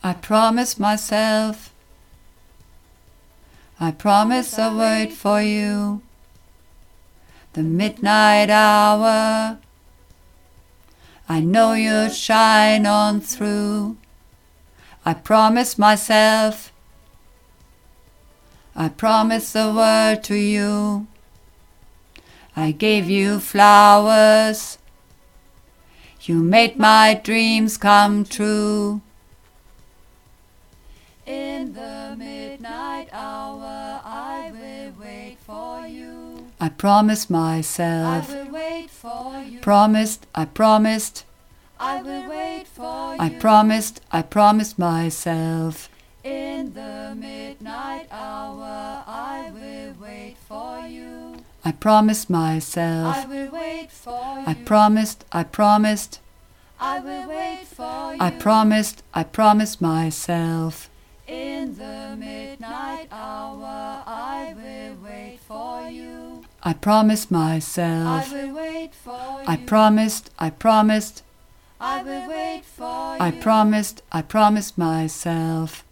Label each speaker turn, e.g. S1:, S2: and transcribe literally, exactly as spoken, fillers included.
S1: I promise myself, I promise I'll wait for you. The midnight hour, I know you'll shine on through. I promise myself, I promise the world to you. I gave you flowers, you made my dreams come true. In the midnight hour, I will wait for you. I promised myself,
S2: I will wait for you.
S1: Promised, I promised,
S2: I will wait for you.
S1: I promised, I promised myself.
S2: In the midnight hour, I will wait for you.
S1: I promised myself,
S2: I will wait for you.
S1: I promised, I promised,
S2: I will wait for you.
S1: I promised, I promised myself.
S2: In the midnight hour, I will wait for you.
S1: I promised
S2: I
S1: myself,
S2: will wait for you.
S1: I promised, I promised,
S2: I will wait for you.
S1: I promised, I promised myself.